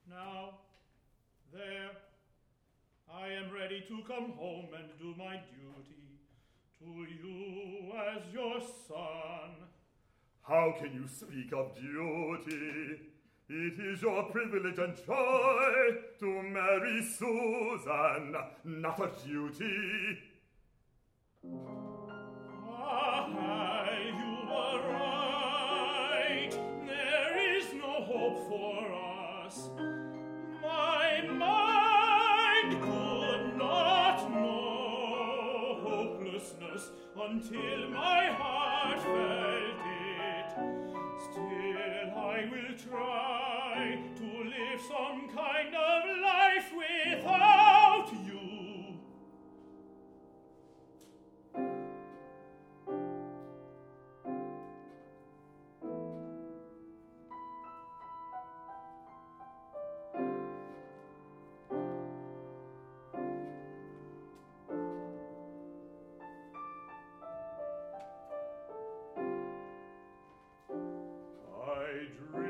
Now, there, I am ready to come home and do my duty to you as your son. How can you speak of duty? It is your privilege and joy to marry Susan, not a duty. Aye, you are right. There is no hope for us. My mind could not know hopelessness until my heart felt it. Still, I will try to live some kind of life without you. I dream